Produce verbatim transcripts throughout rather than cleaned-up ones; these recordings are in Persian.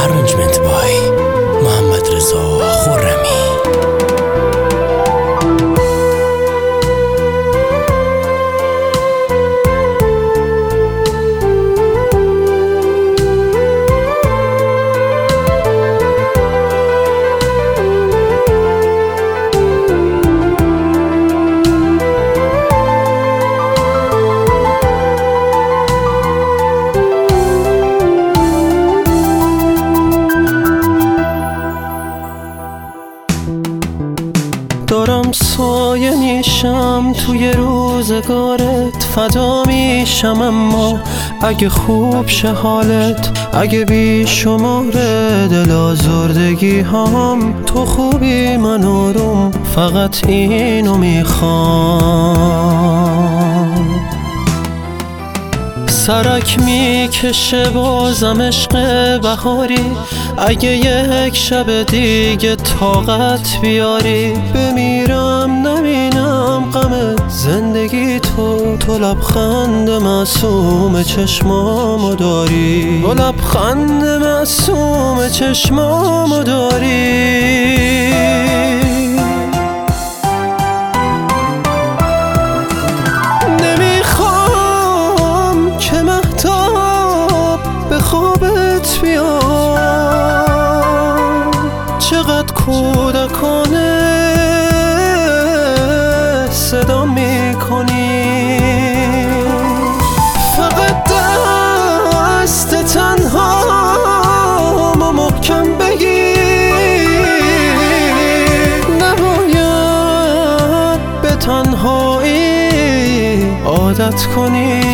Arrangement by محمد رضا خرمی. دارم سایه میشم توی روزگارت، فدا میشم اما اگه خوب شه حالت، اگه بی شماره دل آزردگی هم تو خوبی من آروم، فقط اینو میخوام. سرک میکشه بازم عشق بهاری، اگه یک شب دیگه طاقت بیاری، بمیرم نبینم غم زندگی تو. تو لبخند معصوم چشمامو داری، تو لبخند معصوم چشمامو داری. خوابت بیام چقدر کودکانه صدا میکنی، فقط دست تنها ما محکم بگیر، نباید به تنهایی عادت کنی.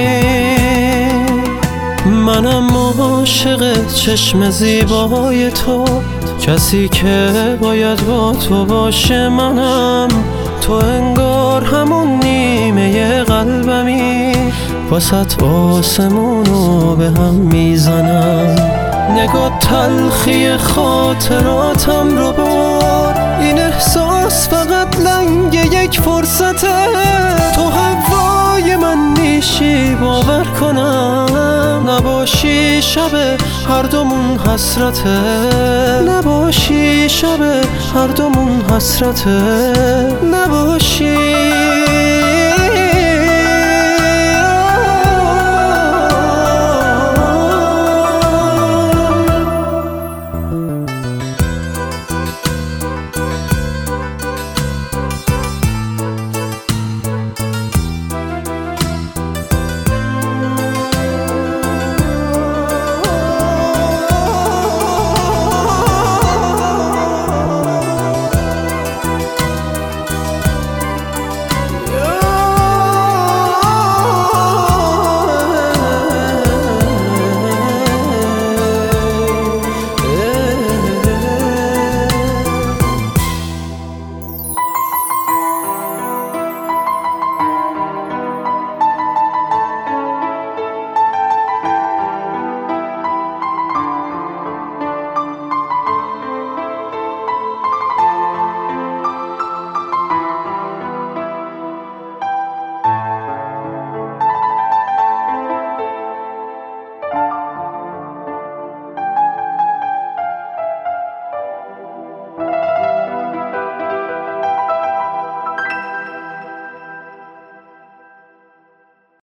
منم عاشق چشم زیبای تو، کسی که باید با تو باشه منم. تو انگار همون نیمه قلبمی، واسط آسمونو به هم میزنم. نگاه تلخی خاطراتم رو بر، این احساس فقط لنگ یک فرصته. تو هوای من میشی باور کنم، نباشی شب هر دومون حسرته، نباشی شب هر دومون حسرته، نباشی.